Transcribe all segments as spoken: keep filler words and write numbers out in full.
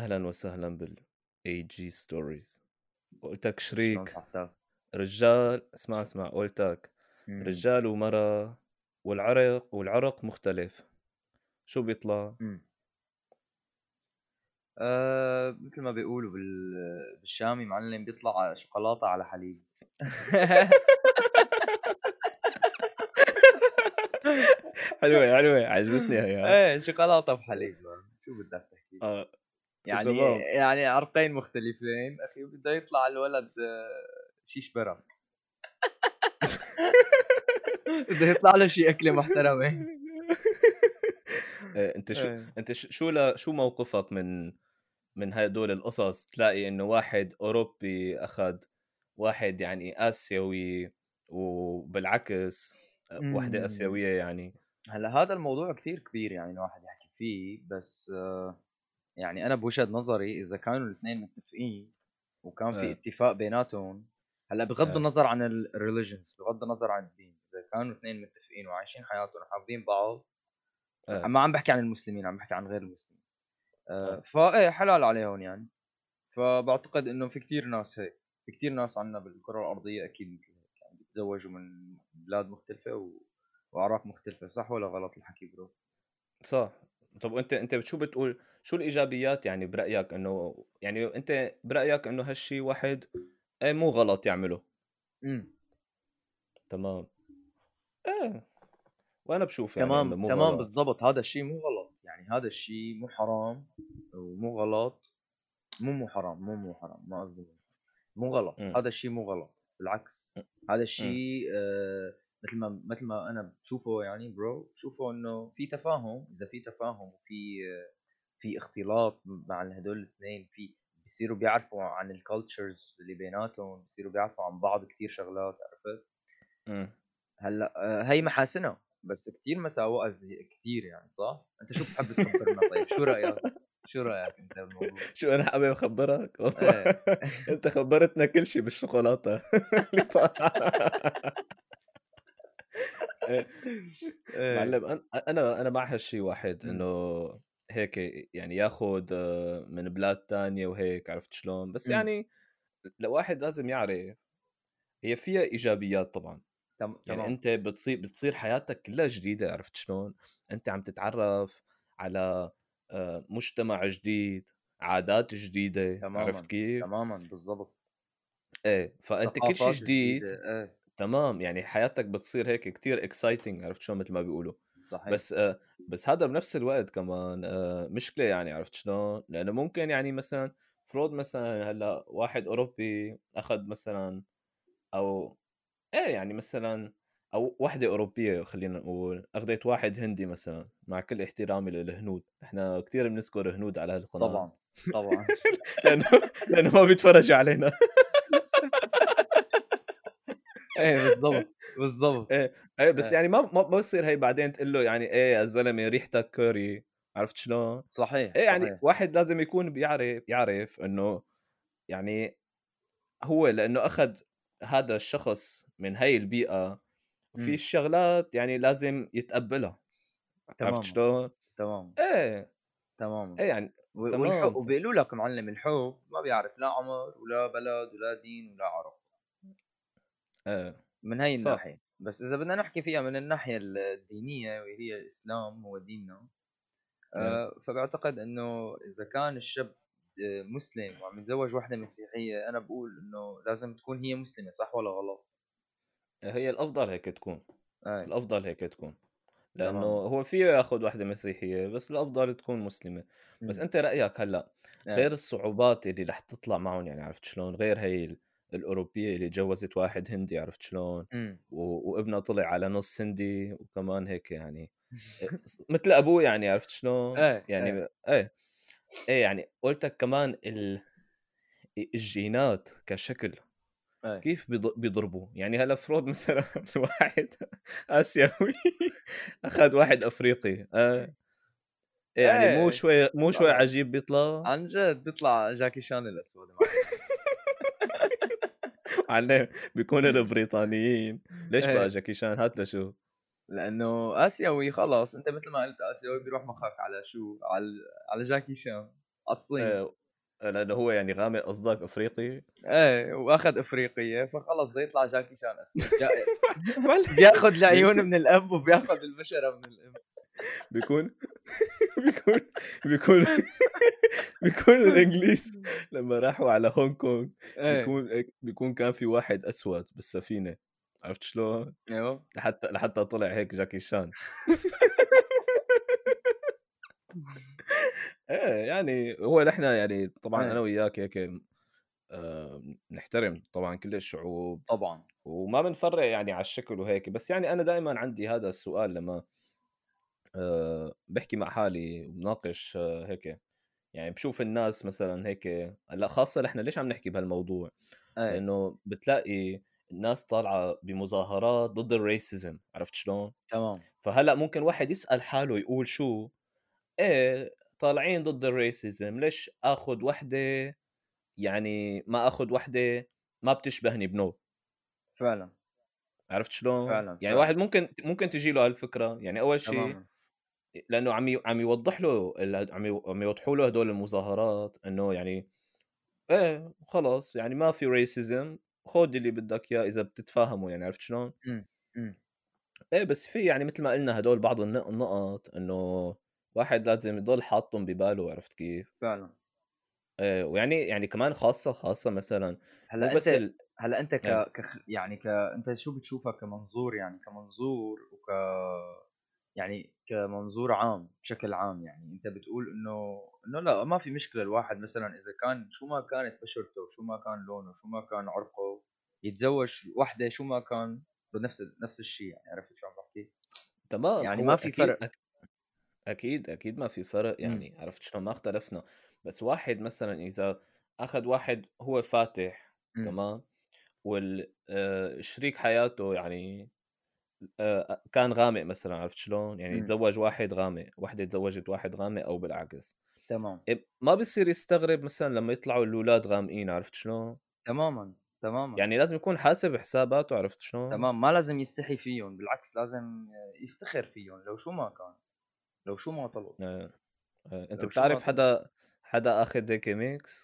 أهلا وسهلا بال إيه جي ستوريز. قلتك شلون شريك صحتك؟ رجال، اسمع اسمع قلتك امم رجال ومرأة، والعرق والعرق مختلف. شو بيطلع؟ امم آه مثل ما بيقولوا بال... بالشامي معلم بيطلع شوكولاته على حليب. حلوة حلوة، عجبتني هي. ها ايه شوكولاته بحليب مان. شو بدك تحكي؟ آه. يعني تمام. يعني عرقين مختلفين اخي، بده يطلع الولد آه، شيش برم. بده يطلع له شيء اكله محترمه. إيه، انت شو ايه انت ش- شو لا شو موقفك من من هدول القصص؟ تلاقي انه واحد اوروبي اخذ واحد يعني اسيوي، وبالعكس واحدة امم اسيوية يعني. هلا هذا الموضوع كتير كبير، يعني الواحد يحكي فيه، بس آه، يعني انا بوجهة نظري اذا كانوا الاثنين متفقين وكان في آه. اتفاق بيناتهم، هلا بغض آه. النظر عن الريليجنز، بغض النظر عن الدين، اذا كانوا الاثنين متفقين وعايشين حياتهم وحابين بعض، آه. ما عم بحكي عن المسلمين، عم بحكي عن غير المسلمين، آه. أه فايه حلال عليهم يعني. فبعتقد انه في كتير ناس هيك، في كتير ناس عندنا بالكرة الارضية اكيد مثل هيك، يعني بيتزوجوا من بلاد مختلفة و... واعراق مختلفة. صح ولا غلط الحكي برو؟ صح. طب انت انت شو بتقول، شو الايجابيات يعني برايك؟ انه يعني انت برايك انه هالشي واحد ايه مو غلط يعمله؟ امم تمام. ايه، وانا بشوف يعني انه تمام مو تمام غلط. بالضبط، هذا الشيء مو غلط، يعني هذا الشيء مو حرام ومو غلط. مو مو حرام، مو مو حرام، ما قصدي مو مو غلط، امم. هذا الشيء مو غلط، بالعكس. هذا امم. الشيء آه مثل ما مثل ما انا بشوفه، يعني برو بشوفه انه في تفاهم، اذا في تفاهم وفي آه في اختلاط مع هدول الاثنين، في بيصيروا بيعرفوا عن الكالتشرز اللي بيناتهم، بيصيروا بيعرفوا عن بعض كتير شغلات، عرفت؟ امم. هلا آه، هي محاسنها، بس كتير مساوئها زي- كتير يعني. صح؟ انت شو بتحب تخبرنا؟ طيب شو رايك؟ شو رايك انت بالموضوع؟ شو انا حابب اخبرك والله. ايه. انت خبرتنا كل شيء بالشوكولاته اللي طالعه. إيه. ايه. معلم، انا انا انا مع هالشي واحد انه أمم، هيك يعني ياخد آه، من بلاد تانية وهيك، عرفت شلون؟ بس أمم. يعني الواحد لازم يعرف هي فيها ايجابيات طبعا. تم- يعني تمام. انت بتصير بتصير حياتك كلها جديده، عرفت شلون؟ انت عم تتعرف على آه، مجتمع جديد، عادات جديده، عرفت تماما كيف؟ تماما بالضبط. ايه، فانت كل شيء ثقافات جديد. جديده، ايه. تمام، يعني حياتك بتصير هيك كتير اكسايتنج، عرفت شلون؟ مثل ما بيقولوا. صحيح. بس آه بس هذا بنفس الوقت كمان آه مشكله، يعني عرفت شلون؟ لانه ممكن يعني مثلا فرض مثلا هلا واحد اوروبي اخذ مثلا، او ايه يعني مثلا، او وحده اوروبيه خلينا نقول اخذت واحد هندي مثلا، مع كل احترامي للهنود، احنا كثير بنذكر هنود على هالقناه. طبعا طبعا. لانه لانه ما بيتفرجوا علينا. ايه بالضبط بالضبط. ايه ايه، بس ايه يعني ما ما ما بصير هي بعدين تقول له يعني ايه يا زلمه ريحتك كوري، عرفت شلون؟ صحيح ايه يعني صحيح. واحد لازم يكون بيعرف يعرف انه يعني هو لانه اخذ هذا الشخص من هاي البيئه، في امم الشغلات يعني لازم يتقبلها، عرفت تماما شلون؟ تماما ايه. تماما. ايه يعني و- والحب، تمام. وبيقولوا لك معلم، الحب ما بيعرف لا عمر ولا بلد ولا دين ولا عرق، ايه من هاي صح. الناحية. بس إذا بدنا نحكي فيها من الناحية الدينية، وهي الإسلام هو ديننا، ايه آه، فبعتقد إنه إذا كان الشاب آه، مسلم وعم يتزوج واحدة مسيحية، أنا بقول إنه لازم تكون هي مسلمة. صح ولا غلط؟ هي الافضل هيك تكون. أي الافضل هيك تكون، لانه تماما. هو فيه ياخذ واحدة مسيحية، بس الافضل تكون مسلمة. بس أمم. انت رايك هلا، أي. غير الصعوبات اللي رح تطلع معهم، يعني عرفت شلون؟ غير هي ال- الاوروبيه اللي تجوزت واحد هندي، عرفت شلون؟ أمم. و... وابنها طلع على نص هندي، وكمان هيك يعني إيه، مثل ابوه، يعني عرفت شلون؟ أي أي يعني ايه. ايه يعني قلتك كمان ال... الجينات كشكل أي كيف بيض- بيضربوا. يعني هلا فرض مثلا واحد اسيوي اخذ واحد افريقي، آه. إيه يعني مو أي. شوي مو شوي طبعا. عجيب بيطلع. عن جد بيطلع جاكي شان الأسود معلم. معلم، بيكونوا البريطانيين. ليش بقى إيه. جاكي شان؟ هات لشو. لانه اسيوي خلص، انت مثل ما قلت اسيوي بيروح مخك على شو؟ على على جاكي شان، على الصين. إيه لانه هو يعني غامق قصدك افريقي. ايه واخذ افريقيه، فخلص بده يطلع جاكي شان اسود. جا... ولا بياخذ العيون بيكون من الاب وبياخذ البشره من الام. بيكون بيكون بيكون بيكون الانجليز لما راحوا على هونغ كونغ، ايه بيكون هيك- بيكون كان في واحد اسود بالسفينه، عرفت شلون؟ ايوه لحتى لحتى طلع هيك جاكي شان. ايه يعني هو نحن يعني طبعا انا ايه وياك هيك آه، نحترم طبعا كل الشعوب طبعا. وما بنفرق يعني على الشكل وهيك، بس يعني انا دائما عندي هذا السؤال لما آه، بحكي مع حالي وبناقش آه، هيك، يعني بشوف الناس مثلا هيك هلا خاصة نحن ليش عم نحكي بهالموضوع؟ ايه لانه بتلاقي الناس طالعة بمظاهرات ضد الريسيزم، عرفت شلون؟ تمام فهلا ممكن واحد يسأل حاله يقول شو ايه طالعين ضد الريسيزم، ليش اخذ وحده يعني ما اخذ وحده ما بتشبهني بنو، فعلا عرفت شلون؟ فعلا يعني فعلا واحد ممكن ممكن تجي له هالفكره، يعني اول شيء تماما. لانه عم ي- عم يوضح له ال- عم ي- عم يوضحوا له هدول المظاهرات انه يعني ايه خلاص يعني ما في ريسيزم، خذ اللي بدك اياه اذا بتتفاهموا، يعني عرفت شلون؟ امم امم ايه بس في يعني مثل ما قلنا هدول بعض النق- النقط انه واحد لازم يضل حاطهم بباله، عرفت كيف؟ فعلا. ايه ويعني يعني كمان خاصه خاصه مثلا مو هلا بس انت ال... هلا انت ايه ك... ك يعني ك انت شو بتشوفها كمنظور، يعني كمنظور وك يعني كمنظور عام بشكل عام. يعني انت بتقول انه انه لا ما في مشكله الواحد مثلا اذا كان شو ما كانت بشرته، شو ما كان لونه، شو ما كان عرقه، يتزوج وحده شو ما كان بنفس نفس الشيء. يعني عرفت شو عم بحكي؟ تمام يعني هو ما في اكيد فرق. أك... اكيد اكيد ما في فرق، امم يعني عرفت شلون ما اختلفنا، بس واحد مثلا اذا اخذ واحد هو فاتح امم تمام والشريك حياته يعني آه، كان غامق مثلا، عرفت شلون؟ يعني امم تزوج واحد غامق، وحده تزوجت واحد غامق او بالعكس، تمام إيه، ما بصير يستغرب مثلا لما يطلعوا الاولاد غامقين، عرفت شلون؟ تماما تماما يعني لازم يكون حاسب حساباته، عرفت شلون؟ تمام. ما لازم يستحي فيهم، بالعكس لازم يفتخر فيهم لو شو ما كان، لو شو ما طلب، آه، آه، انت لو شو ما بتعرف طلب. حدا حدا اخذ هيك ميكس؟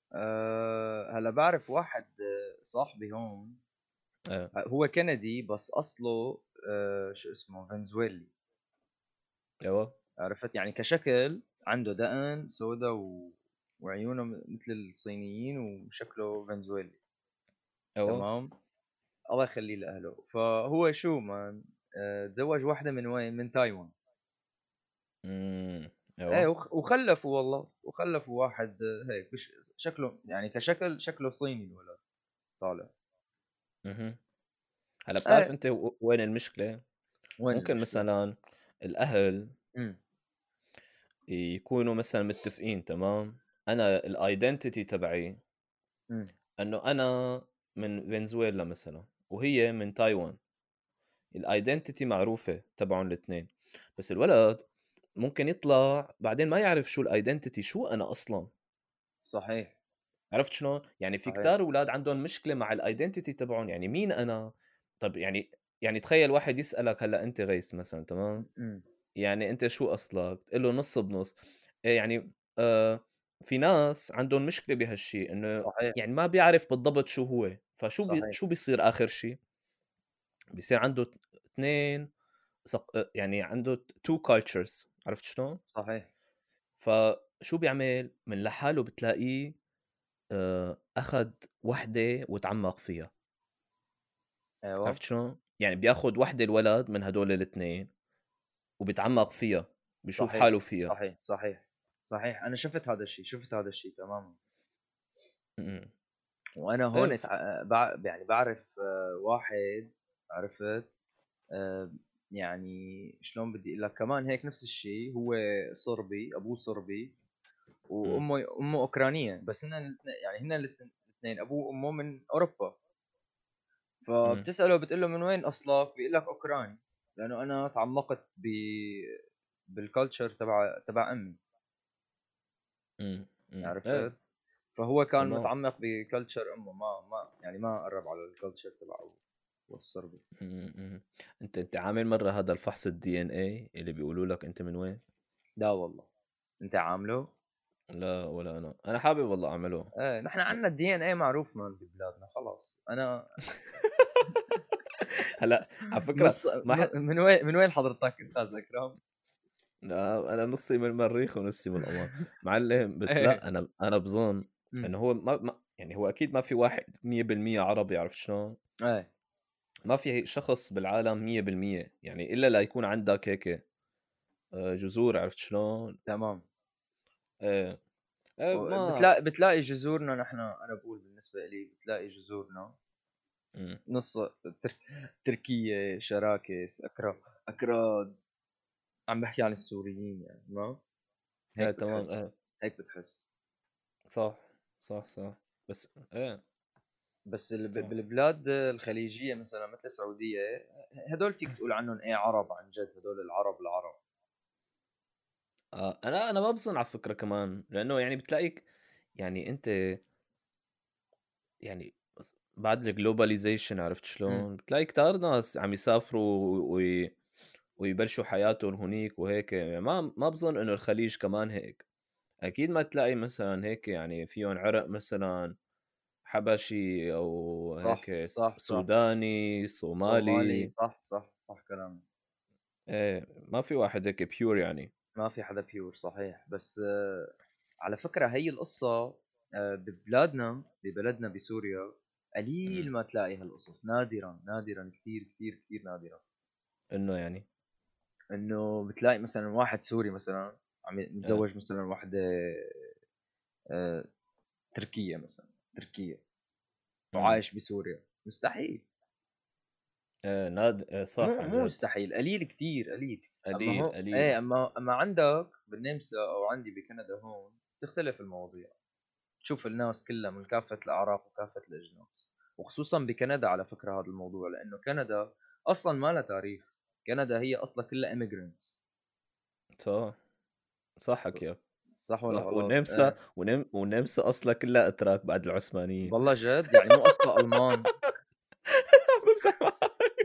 أه هلا بعرف واحد آه، صاحبي هون. آه، آه، هو كندي بس اصله أه شو اسمه فنزويلي. ايوه عرفت؟ يعني كشكل عنده دقن سودا و... وعيونه م- مثل الصينيين وشكله فنزويلي. ايوه تمام. الله يخليه لاهله. فهو شو مان أه تزوج واحده من وين؟ من تايوان. امم ايه ايوه وخ- وخلفوا والله، وخلفوا واحد آه، هيك بش شكله يعني كشكل شكله صيني الولد طالع. اها هلا بتعرف ايه انت و- وين المشكله؟ وين ممكن المشكله؟ مثلا الاهل امم يكونوا مثلا متفقين تمام، انا الايدنتيتي تبعي امم انه انا من فنزويلا مثلا وهي من تايوان، الايدنتيتي معروفه تبعهم الاثنين، بس الولد ممكن يطلع بعدين ما يعرف شو الايدنتيتي، شو انا اصلا، صحيح عرفت شلون؟ يعني في صحيح. كتار اولاد عندهم مشكله مع الايدنتيتي تبعهم، يعني مين انا؟ طب يعني يعني تخيل واحد يسالك هلا انت غيث مثلا تمام، امم يعني انت شو اصلك؟ تقول له نص بنص، إيه يعني آه في ناس عندهم مشكله بهالشيء انه صحيح يعني ما بيعرف بالضبط شو هو، فشو بي صحيح شو بيصير اخر شيء؟ بيصير عنده اثنين ثق- آه، يعني عنده تو كالتشرز، عرفت شلون؟ صحيح. فشو بيعمل من لحاله؟ بتلاقيه آه، اخذ وحده وتعمق فيها، ايوه عرفت شلون؟ يعني بياخذ وحده الولد من هدول الاثنين وبيتعمق فيها، بيشوف صحيح حاله فيها. صحيح صحيح صحيح. انا شفت هذا الشيء، شفت هذا الشيء تماما. م-م. وانا ايه هون ف- تع... بع... يعني بعرف آه، واحد. عرفت؟ آه، يعني شلون بدي اقول لك كمان هيك نفس الشيء. هو صربي، ابوه صربي، م- وامه امه اوكرانيه. بس هن الاثنين يعني هن الاثنين ابوه وامه من اوروبا. م- فبتساله بتقول له من وين اصلك؟ بيقول لك اوكراني. لانه انا تعمقت ب بالكالتشر تبع تبع امي. م- م. ايه عرفت؟ فهو كان تمام. متعمق بكالتشر امه، ما ما يعني ما قرب على الكالتشر تبع ابوه والصربي. م- م. انت انت عامل مره هذا الفحص الدي ان اي اللي بيقولوا لك انت من وين؟ لا والله. انت عامله؟ لا ولا انا انا حابب والله اعمله. ايه نحن عندنا الدي ان اي معروف مان ببلادنا خلاص. انا هلا على فكره نص ما ح... من وين من وين حضرتك استاذ اكرم؟ لا، انا نصي من المريخ ونصي من القمر معلم. بس ايه. لا انا انا بظن امم انه هو ما, ما يعني هو اكيد ما في واحد مية بالمية عربي، عرفت شلون؟ ايه ما في شخص بالعالم مية بالمية يعني الا لا يكون عندك هيك آه، جذور، عرفت شلون؟ تمام. ايه ايه ما بتلاقي بتلاقي جذورنا نحن، انا بقول بالنسبه لي بتلاقي جذورنا مم. نص تر... تركية، شراكس، أكراد أكراد. عم بحكي عن السوريين يعني، ما ايه هيك تمام بتحس. ايه هيك بتحس. صح صح صح. بس ايه بس ال- ب- صح. بالبلاد الخليجية مثلا مثل السعودية، هدول فيك تقول عنهم ايه عرب عن جد، هدول العرب العرب. آه انا انا ما بظن على فكره كمان، لانه يعني بتلاقيك يعني انت يعني بس بعد الجلوباليزيشن، عرفت امم شلون؟ بتلاقي كتار ناس عم يسافروا وي... ويبلشوا حياتهم هنيك وهيك. يعني ما ما بظن انه الخليج كمان هيك. اكيد ما تلاقي مثلا هيك يعني فيهم عرق مثلا حبشي او صح هيك س- صح صح. سوداني صومالي، صومالي. صح صح صح كلام. ايه ما في واحد هيك بيور يعني. ما في حدا بيور صحيح. بس آه، على فكرة هي القصة آه، ببلادنا ببلدنا بسوريا مم. قليل ما تلاقي هالقصص، نادرا نادرا كثير كثير كثير نادرا. انه يعني انه بتلاقي مثلا واحد سوري مثلا عم ايه متزوج مثلا واحدة آه، تركية مثلا، تركية، مم. وعايش بسوريا. مستحيل. ايه ناد إيه مو صح عن مو جد. مستحيل، قليل كتير قليل. اما قليل هو قليل. ايه اما اما عندك بالنمسا او عندي بكندا هون تختلف المواضيع. تشوف الناس كلها من كافة الأعراق وكافة الأجناس. وخصوصا بكندا على فكرة هذا الموضوع، لأنه كندا أصلا ما لها تاريخ. كندا هي أصلا كلها immigrants. صح صح حكيك. صح ولا صح. غلط؟ والنمسا ايه. ونم والنمسا اصلا كلها اتراك بعد العثمانيين. والله جد يعني مو أصلا ألمان. بمزح معك.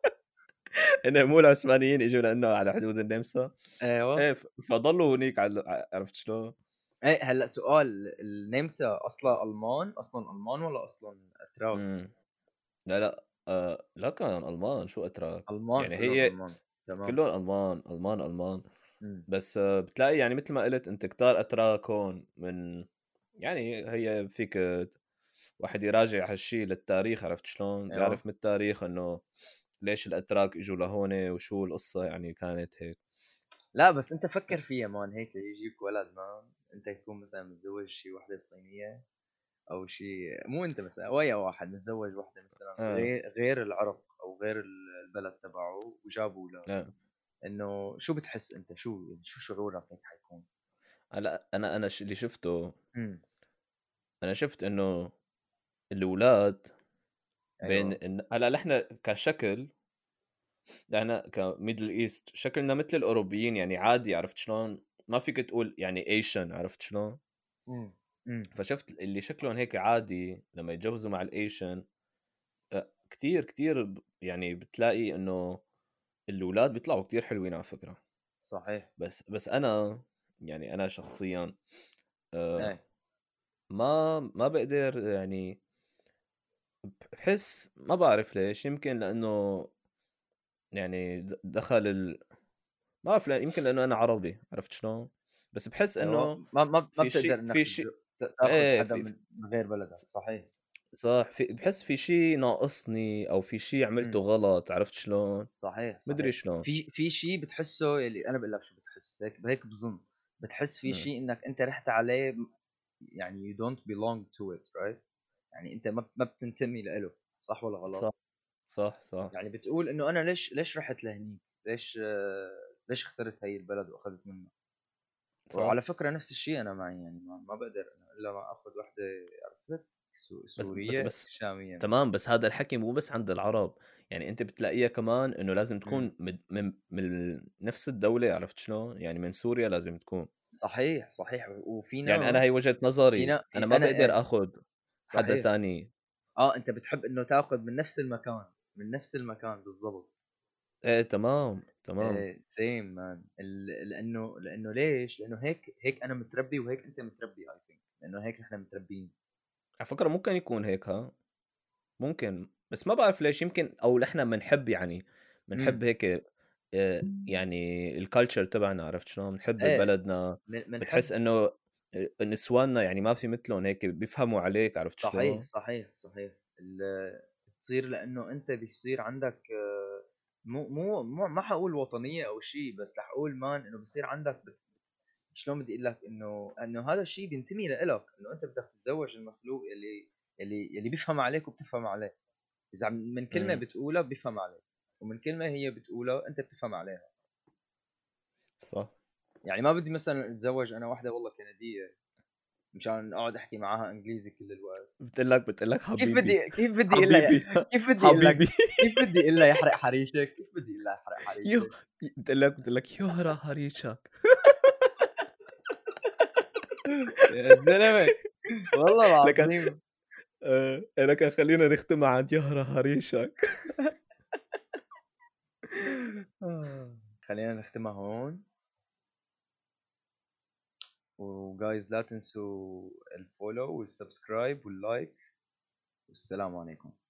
انه مو العثمانيين اجوا لانه على حدود النمسا. ايوه. ايه ف- فضلوا هنيك على، عرفت شلون؟ ايه هلا سؤال، النمسا اصلا المان، اصلا المان ولا اصلا اتراك؟ امم لا لا آه لا كان المان، شو اتراك. المان يعني كلهم هي المان. تمام. كلهم المان المان المان. امم بس آه بتلاقي يعني مثل ما قلت انت كتار اتراك هون من، يعني هي فيك واحد يراجع هالشي للتاريخ، عرفت شلون؟ ايوه. بيعرف من التاريخ انه ليش الاتراك اجوا لهون وشو القصه يعني كانت هيك. لا بس انت فكر فيها مان، هيك يجيك ولد مان، انت تكون مثلا متزوج شي وحده صينيه، او شي، مو انت مثلا، او اي واحد متزوج وحده مثلا اه غير غير العرق او غير البلد تبعه وجابوا اولاد. اه انه شو بتحس انت، شو يعني شو شعورك هيك حيكون؟ هلا انا انا ش- اللي شفته، امم انا شفت انه الاولاد بين ايوه. إن... هلا نحن كشكل، نحن كميدل ايست شكلنا مثل الاوروبيين يعني عادي، عرفت شلون؟ ما فيك تقول يعني ايشن، عرفت شلون؟ امم امم فشفت اللي شكلهم هيك عادي لما يتجوزوا مع الايشن آه، كتير كتير ب- يعني بتلاقي انه الاولاد بيطلعوا كتير حلوين على فكرة. صحيح. بس بس انا يعني انا شخصيا آه، ايه ما ما بقدر يعني، بحس ما بعرف ليش، يمكن لانه يعني د- دخل ال... ما بعرف لا- يمكن لانه انا عربي، عرفت شلون؟ بس بحس ايوه. انه ما ما ما في بتقدر شيء انك في تتج... شيء ت- تاخذ ايه حدا في من من غير بلدك. صحيح. صح، في بحس في شيء ناقصني او في شيء عملته امم غلط، عرفت شلون؟ صحيح مدري صحيح. شلون. في في شيء بتحسه، اللي انا بقول لك شو بتحس، هيك هيك بظن. بتحس في مم. شيء انك انت رحت عليه، يعني you don't belong to it right. يعني انت ما ما بتنتمي له. صح ولا صح غلط؟ صح صح يعني بتقول انه انا ليش ليش رحت لهنيك، ليش آه، ليش اخترت هي البلد واخذت منها. صح. وعلى فكره نفس الشيء انا معي، يعني ما, ما بقدر أنا الا ما اخذ وحده، عرفت، سو- بس بس سوريه بس شاميه مثلا. تمام. بس هذا الحكي مو بس عند العرب، يعني انت بتلاقيها كمان انه لازم امم تكون من من, من نفس الدولة، عرفت شلون؟ يعني من سوريا لازم تكون. صحيح صحيح. وفي يعني انا هي ناس، وجهة في نظري، نا... انا ما انا بقدر ايه اخذ حدا صحيح. تاني. اه انت بتحب انه تاخذ من نفس المكان، من نفس المكان بالضبط. ايه تمام تمام. ايه سيم مان، لانه لانه ليش؟ لانه هيك هيك انا متربي وهيك انت متربي، اي ثينك لانه هيك نحن متربيين. على فكرة ممكن يكون هيك، ها، ممكن، بس ما بعرف ليش، يمكن او نحن بنحب يعني بنحب امم هيك، آه، يعني الكالتشر تبعنا، عرفت شلون، بنحب ايه بلدنا. بتحس بنحب. انه آه، نسواننا يعني ما في مثلهم هيك بيفهموا عليك، عرفت صحيح شلون. صحيح صحيح. ال- بتصير لانه انت بيصير عندك آه، مو مو مو ما حقول وطنيه او شيء، بس رح اقول مان انه بصير عندك بت- شلون بدي اقول لك، انه انه هذا الشيء بينتمي لإلك، انه انت بدك تتزوج المخلوق اللي اللي اللي بيفهم عليك وبتفهم عليه. اذا من كلمه امم. بتقولها بيفهم عليك، ومن كلمه هي بتقولها انت بتفهم عليها. صح. يعني ما بدي مثلا اتزوج انا واحده والله كنديه مشان اقعد احكي معاها انجليزي كل الوقت. بتقول لك بتقول لك كيف حبيبي. بدي كيف بدي اقول لها حبيبي. كيف بدي اقول لك حبيبي. كيف بدي اقول لها يحرق حريشك؟ كيف بدي اقول لها يحرق يو. حريشك؟ بتقول لك بتقول لك يهرى هريشك. يا زلمه والله لكن العظيم. آه، لكن خلينا نختم عند يهرى هريشك. خلينا نختمها هون. وجايز لا تنسوا الفولو والسبسكرايب واللايك، والسلام عليكم.